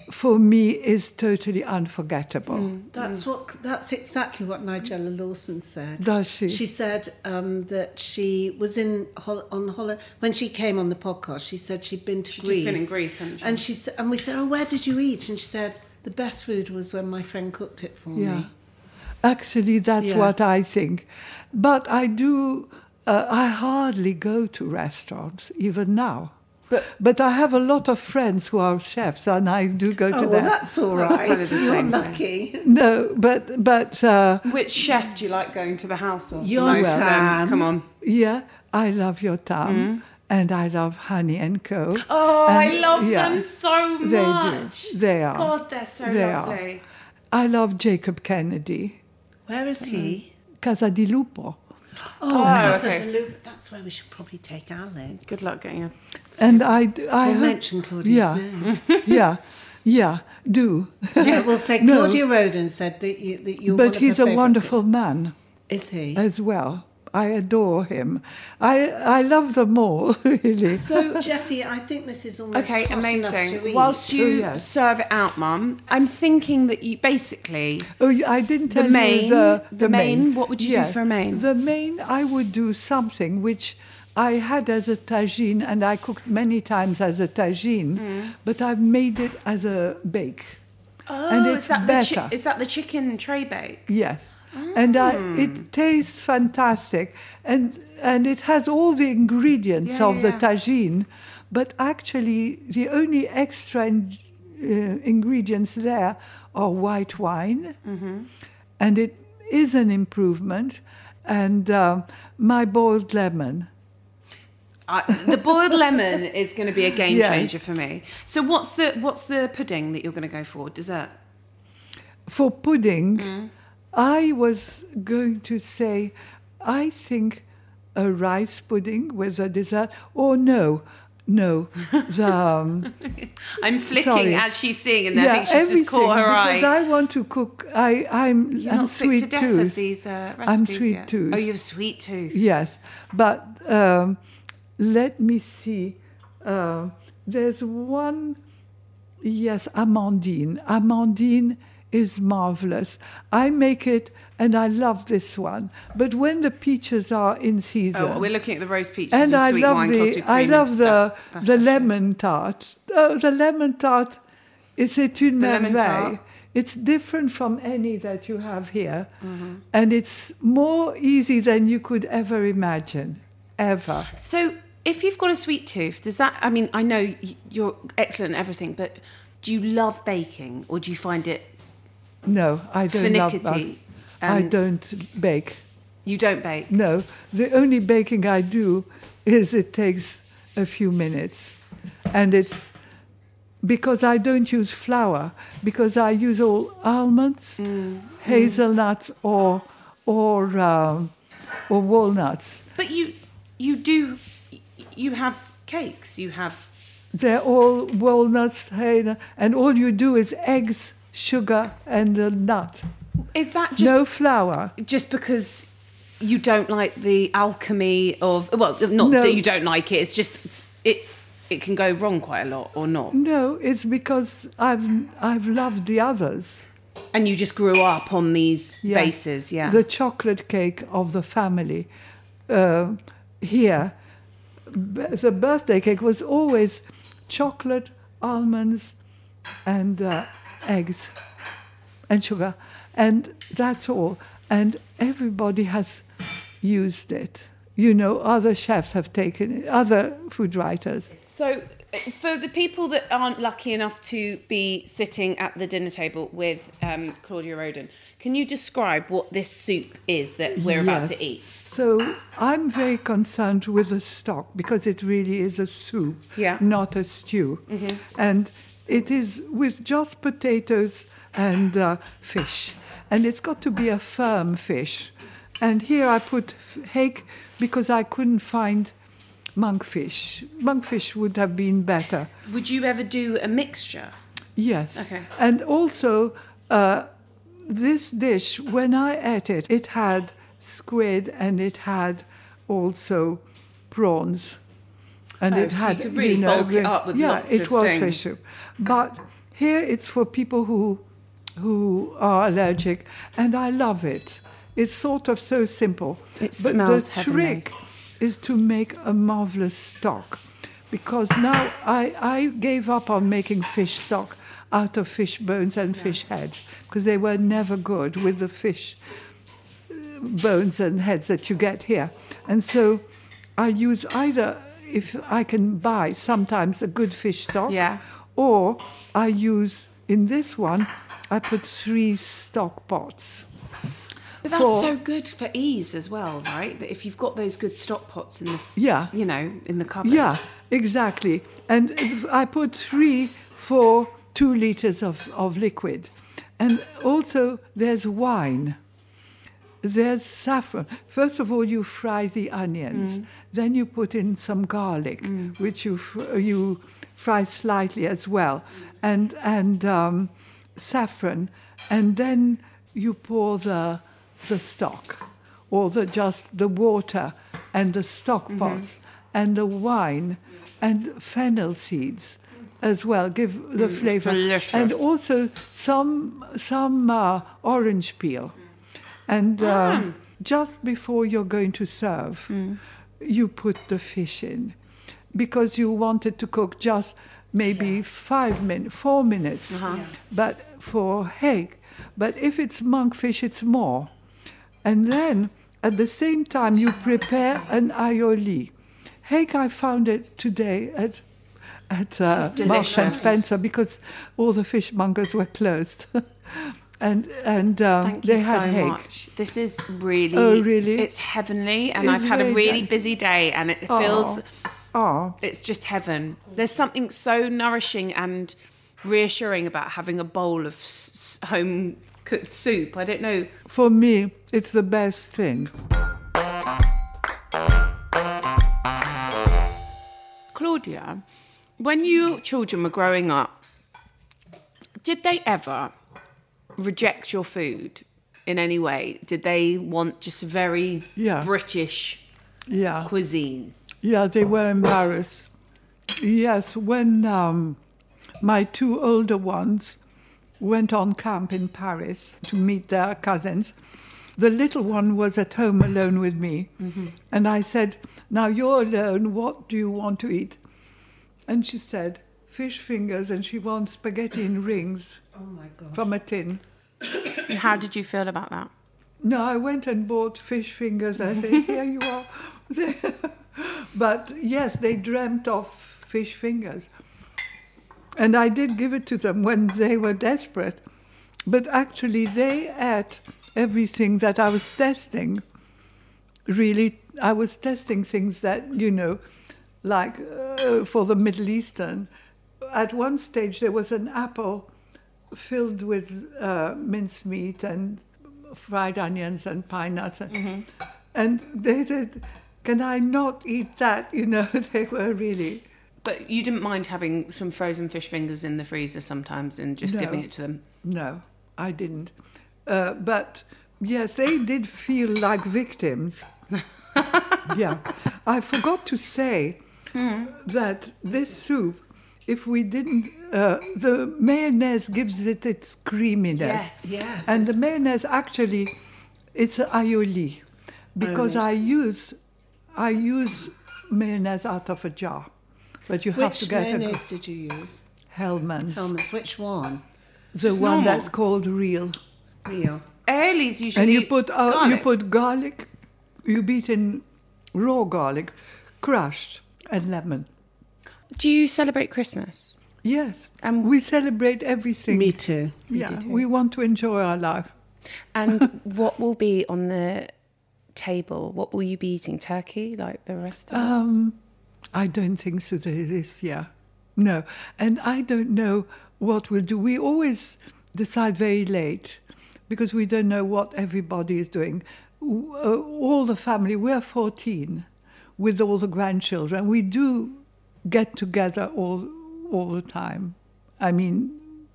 for me, is totally unforgettable. Mm. That's what. That's exactly what Nigella Lawson said. Does she? She said um, that she was in hol- on holiday when she came on the podcast. She said she'd been to She'd Greece. just been in Greece, hadn't she? And she said, and we said, "Oh, where did you eat?" And she said, "The best food was when my friend cooked it for Yeah. me." Actually, that's Yeah. what I think. But I do, uh, I hardly go to restaurants, even now. But- but I have a lot of friends who are chefs, and I do go to Oh, well, them. that's all That's right. kind of the You're same thing. lucky. No, but, but uh, Which chef do you like going to the house of? Your Most of them? Tam. Come on. yeah, I love your Tam, and I love Honey and Co. Oh, I And, love yeah, them so They much. do. They are. God, they're so They are. lovely. I love Jacob Kennedy, Where is he? Casa di Lupo. Oh, Oh, Casa okay. de Lupo. That's where we should probably take Alex. Good luck getting her. And I, d- I We'll hope- mention Claudia's yeah, name. yeah, yeah, do. Yeah, we'll say No. Claudia Roden said that, you, that you're one But of he's her a favourite wonderful man cooks. Is he? as well. I adore him. I I love them all, really. So, Jessie, I think this is almost okay, hot enough amazing. to eat. Whilst you Oh, yes. serve it out, Mum, I'm thinking that you basically Oh, yeah, I didn't The tell main- you the, the main, what would you do for a main? The main, I would do something which I had as a tagine, and I cooked many times as a tagine, Mm. but I've made it as a bake. Oh, And is it's that the chi- better. is that the chicken tray bake? Yes. And I, it tastes fantastic. And and it has all the ingredients Yeah, of yeah, the yeah. tagine, but actually the only extra in, uh, ingredients there are white wine, Mm-hmm. and it is an improvement, and um, my boiled lemon. Uh, the boiled lemon is going to be a game Yeah. changer for me. So what's the what's the pudding that you're going to go for? Dessert? For pudding, Mm. I was going to say, I think a rice pudding with a dessert, or no, no, the, um, I'm flicking Sorry. as she's seeing, and I think she's just caught her because eye. I want to cook. I, I'm, You're I'm not sick sweet to death tooth. of these uh, recipes I'm sweet yet. tooth. Oh, you have sweet tooth. Yes, but um, let me see. Uh, there's one. Yes, Amandine. Amandine is marvelous. I make it, and I love this one. But when the peaches are in season, Oh, we're looking at the roast peaches and with I sweet love wine, clotted the cream I and love the stuff. the Pastachio. lemon tart. Oh, the lemon tart is c'est une The lemon merveille. tart. It's different from any that you have here, Mm-hmm. and it's more easy than you could ever imagine, ever. So, if you've got a sweet tooth, does that? I mean, I know y- you're excellent at everything, but do you love baking, or do you find it No, I don't love that. finicky? I and don't bake. You don't bake. No, the only baking I do is it takes a few minutes, and it's because I don't use flour, because I use all almonds, Mm. hazelnuts, or or um, or walnuts. But you, you do, you have cakes. You have. They're all walnuts, hazel, and all you do is eggs, sugar, and a nut. Is that just No flour. just because you don't like the alchemy of? Well, not No. that you don't like it. It's just it. It can go wrong quite a lot, or not. No, it's because I've I've loved the others. And you just grew up on these Yeah. bases, yeah. The chocolate cake of the family. Uh, here, b- the birthday cake was always chocolate, almonds, and uh, eggs, and sugar, and that's all. And everybody has used it. You know, other chefs have taken it, other food writers. So, uh, for the people that aren't lucky enough to be sitting at the dinner table with um, Claudia Roden, can you describe what this soup is that we're about Yes. to eat? So I'm very concerned with the stock because it really is a soup, Yeah. not a stew. And it is with just potatoes and uh, fish. And it's got to be a firm fish. And here I put f- hake because I couldn't find monkfish. Monkfish would have been better. Would you ever do a mixture? Yes. Okay. And also, uh, this dish, when I ate it, it had squid and it had also prawns. And Oh, it so you had, could really know, bulk it the- up with yeah, lots it of was things. fish soup. But Here it's for people who who are allergic, and I love it. It's sort of so simple. It but smells the heavenly. trick is to make a marvelous stock, because now I, I gave up on making fish stock out of fish bones and fish heads, because they were never good with the fish bones and heads that you get here. And so I use either, if I can buy sometimes a good fish stock, Yeah. or I use, in this one, I put three stock pots. But that's for- so good for ease as well, right? That if you've got those good stock pots in the, Yeah. you know, in the cupboard. Yeah, exactly. And if I put three for two liters of, of liquid. And also there's wine. There's saffron. First of all, you fry the onions. Mm. Then you put in some garlic, which you fr- you fry slightly as well, and and um, saffron. And then you pour the the stock, or the just the water and the stock Mm-hmm. pots and the wine and fennel seeds as well. Give the flavor, delicious. and also some some uh, orange peel. And um, just before you're going to serve, you put the fish in, because you want it to cook just maybe five minutes, four minutes. But for hake, but if it's monkfish, it's more. And then at the same time, you prepare an aioli. Hake, I found it today at at uh, Marks and Spencer, because all the fishmongers were closed. And and um, Thank they you had so hake. much. This is really, Oh, really? It's heavenly, and It's I've had a very really good. busy day, and it feels, Oh, it's just heaven. There's something so nourishing and reassuring about having a bowl of s- s- home cooked soup. I don't know. for me, it's the best thing. Claudia, when your children were growing up, did they ever reject your food in any way? Did they want just very Yeah. British Yeah, cuisine? yeah, they were embarrassed. Yes, when um, my two older ones went on camp in Paris to meet their cousins, the little one was at home alone with me. And I said, now you're alone, what do you want to eat? And she said, fish fingers, and she wants spaghetti in rings from a tin. And how did you feel about that? No, I went and bought fish fingers. I said, here you are. But yes, they dreamt of fish fingers. And I did give it to them when they were desperate. But actually, they ate everything that I was testing. Really, I was testing things that, you know, like uh, for the Middle Eastern. At one stage, there was an apple filled with uh, mincemeat and fried onions and pine nuts. And, and they said, can I not eat that? You know, they were really... But you didn't mind having some frozen fish fingers in the freezer sometimes and just No. giving it to them? No, I didn't. Uh, but yes, they did feel like victims. Yeah. I forgot to say that this soup, if we didn't, uh, the mayonnaise gives it its creaminess. Yes, yes, And the it's- mayonnaise actually, it's aioli, because I use, I use mayonnaise out of a jar. But you have to Which get a mayonnaise did you use? Hellman's, Hellmann's. Which one? the one normal. that's called real. Real. Airlie's usually And you put uh, you garlic. put garlic, you beat in raw garlic, crushed, and lemon. Do you celebrate Christmas? Yes, And- and we celebrate everything. Me too. Yeah, we want to enjoy our life. And what will be on the table? What will you be eating? Turkey, like the rest of us? Um, I don't think so this year. No, and I don't know what we'll do. We always decide very late because we don't know what everybody is doing. W- uh, All the family, we're fourteen with all the grandchildren. We do get together all all the time. I mean,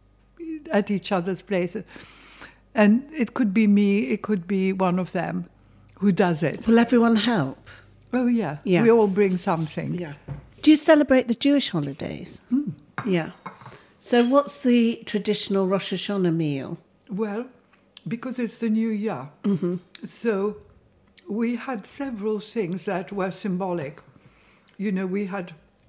at each other's places. And it could be me, it could be one of them who does it. Will everyone help? Oh, yeah. Yeah. We all bring something. Yeah. Do you celebrate the Jewish holidays? Yeah. So what's the traditional Rosh Hashanah meal? Well, because it's the new year. Mm-hmm. So we had several things that were symbolic. You know, we had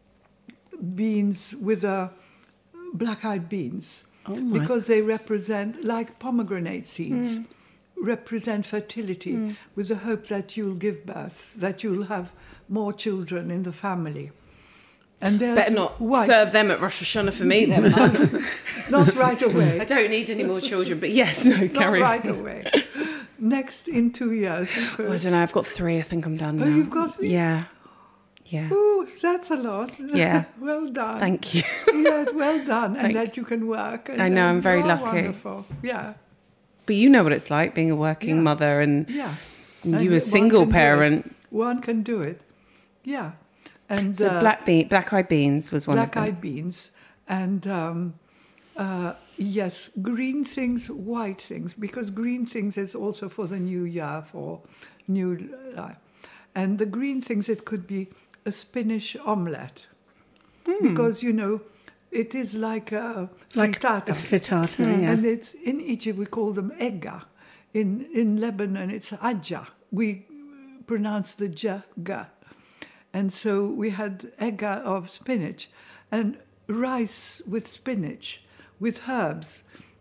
beans with a black-eyed beans Oh my. because they represent, like pomegranate seeds, mm. represent fertility mm. with the hope that you'll give birth, that you'll have more children in the family. And there's better not white. serve them at Rosh Hashanah for me then, Mum. Not right away. I don't need any more children, but yes, no, Not carry on. right away. Next in two years. Oh, I don't know, I've got three, I think I'm done Oh, now. you've got three? Yeah. Yeah. Oh, that's a lot. Yeah. Well done. Thank you. Yes, well done. And Thank- that you can work. And I know, and I'm very you're lucky. Wonderful. Yeah. But you know what it's like being a working Yeah. mother and Yeah. you And a one single can do it. parent. One can do it. Yeah. And So uh, black bean, black-eyed beans was one of them. black-eyed beans. And um, uh, yes, green things, white things, because green things is also for the new year, for new life. And the green things, it could be a spinach omelette. Hmm. Because, you know, it is like a Like frittata. a frittata, yeah. And it's in Egypt we call them egga. In in Lebanon it's ajja. We pronounce the j g. And so we had egga of spinach and rice with spinach, with herbs.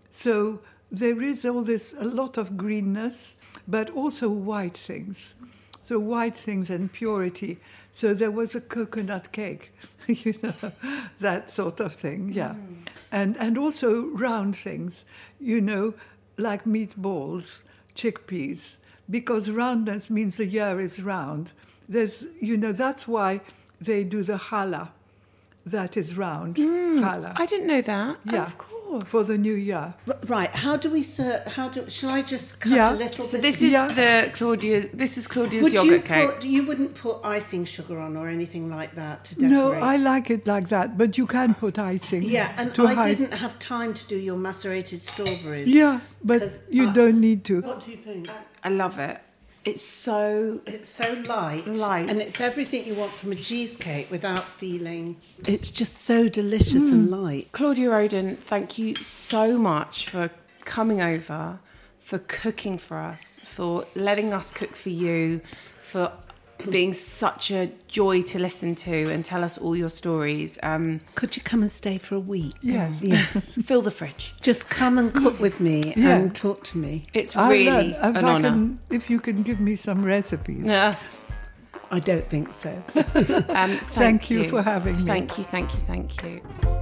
So there is all this, a lot of greenness, but also white things. So white things and purity. So there was a coconut cake, you know, that sort of thing, yeah. Mm. And and also round things, you know, like meatballs, chickpeas, because roundness means the year is round. There's, you know, that's why they do the challah, that is round, Mm, challah. I didn't know that. Yeah, Of course. for the new year. R- Right, how do we serve, how do, shall I just cut Yeah. a little So bit? this is Yeah. the Claudia. This is Claudia's Would you yogurt cake. put, you wouldn't put icing sugar on or anything like that to decorate? No, I like it like that, but you can put icing. Yeah, and to I hide. didn't have time to do your macerated strawberries. Yeah, but 'Cause you I- don't need to. What do you think? I love it. It's so It's so light, Light. and it's everything you want from a cheesecake without feeling. It's just so delicious and light. Claudia Roden, thank you so much for coming over, for cooking for us, for letting us cook for you, for being such a joy to listen to and tell us all your stories. Um, Could you come and stay for a week? Yes. Yes. fill the fridge. Just come and cook with me Yeah. and talk to me. It's I'll really learn. If an I honour. can- if you can give me some recipes. Yeah. I don't think so. Um, thank, Thank you for having me. Thank you, thank you, thank you.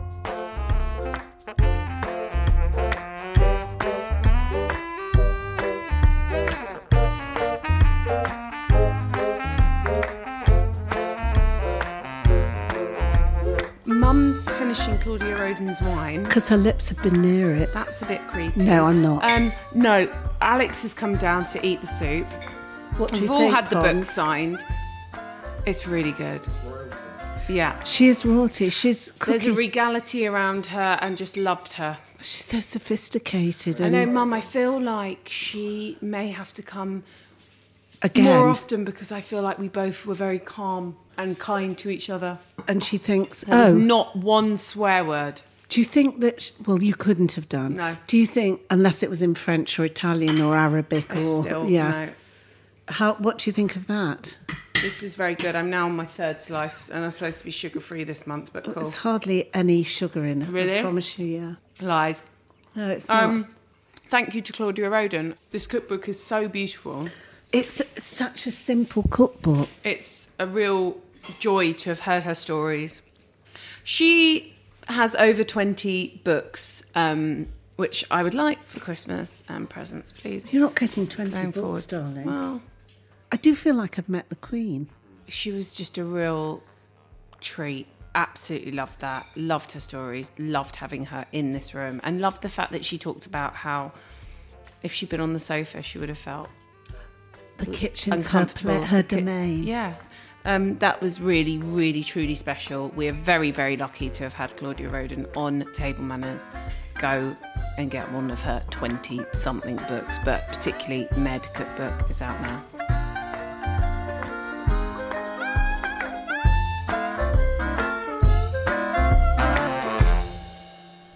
Mum's finishing Claudia Roden's wine. Because her lips have been near it. That's a bit creepy. No, I'm not. Um, no, Alex has come down to eat the soup. What do you We've all think, had the Pons? book signed. It's really good. Yeah. She is royalty. She's There's cooking. a regality around her and just loved her. She's so sophisticated. I And know, Mum, I feel like she may have to come again, more often because I feel like we both were very calm and kind to each other. and she thinks, There's oh, not one swear word. do you think that? sh- Well, you couldn't have done. No. Do you think, unless it was in French or Italian or Arabic I or still, yeah? no. How? What do you think of that? This is very good. I'm now on my third slice and I'm supposed to be sugar-free this month, but cool. There's hardly any sugar in it. Really? I promise you. Yeah. Lies. No, it's not. Um, thank you to Claudia Roden. This cookbook is so beautiful. It's such a simple cookbook. It's a real joy to have heard her stories. She has over twenty books, um, which I would like for Christmas and presents, please. You're not getting twenty Going books, forward. darling. Well, I do feel like I've met the Queen. she was just a real treat. Absolutely loved that. Loved her stories. Loved having her in this room. And loved the fact that she talked about how if she'd been on the sofa, she would have felt The kitchen's her, uncomfortable. pla- her The ki- domain. Yeah. Um, that was really, really, truly special. We are very, very lucky to have had Claudia Roden on Table Manners. Go and get one of her twenty-something books, but particularly Med Cookbook is out now.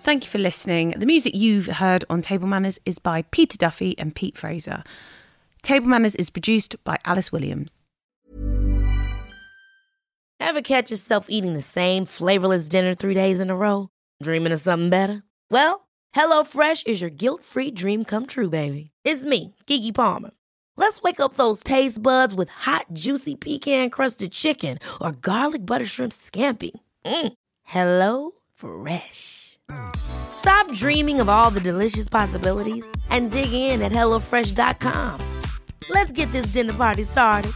Thank you for listening. The music you've heard on Table Manners is by Peter Duffy and Pete Fraser. Table Manners is produced by Alice Williams. Ever catch yourself eating the same flavorless dinner three days in a row? Dreaming of something better? Well, HelloFresh is your guilt-free dream come true, baby. It's me, Keke Palmer. Let's wake up those taste buds with hot, juicy pecan-crusted chicken or garlic butter shrimp scampi. Mm. Hello Fresh. Stop dreaming of all the delicious possibilities and dig in at hello fresh dot com. Let's get this dinner party started.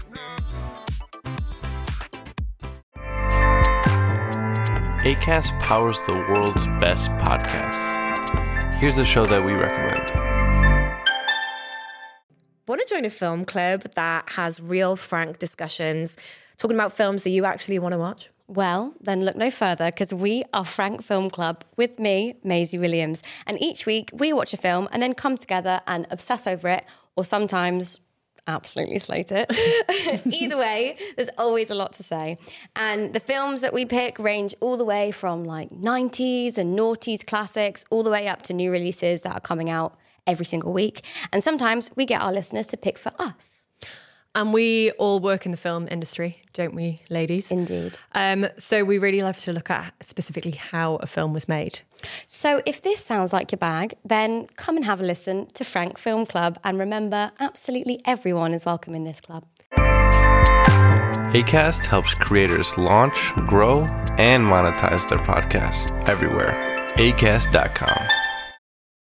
Acast powers the world's best podcasts. Here's a show that we recommend. Want to join a film club that has real, frank discussions, talking about films that you actually want to watch? Well, then look no further, because we are Frank Film Club with me, Maisie Williams. And each week we watch a film and then come together and obsess over it, or sometimes absolutely slate it. Either way, there's always a lot to say. And the films that we pick range all the way from like nineties and noughties classics, all the way up to new releases that are coming out every single week. And sometimes we get our listeners to pick for us. And we all work in the film industry, don't we, ladies? Indeed. Um, so we really love to look at specifically how a film was made. So if this sounds like your bag, then come and have a listen to Frank Film Club. And remember, absolutely everyone is welcome in this club. Acast helps creators launch, grow, and monetize their podcasts everywhere. acast dot com.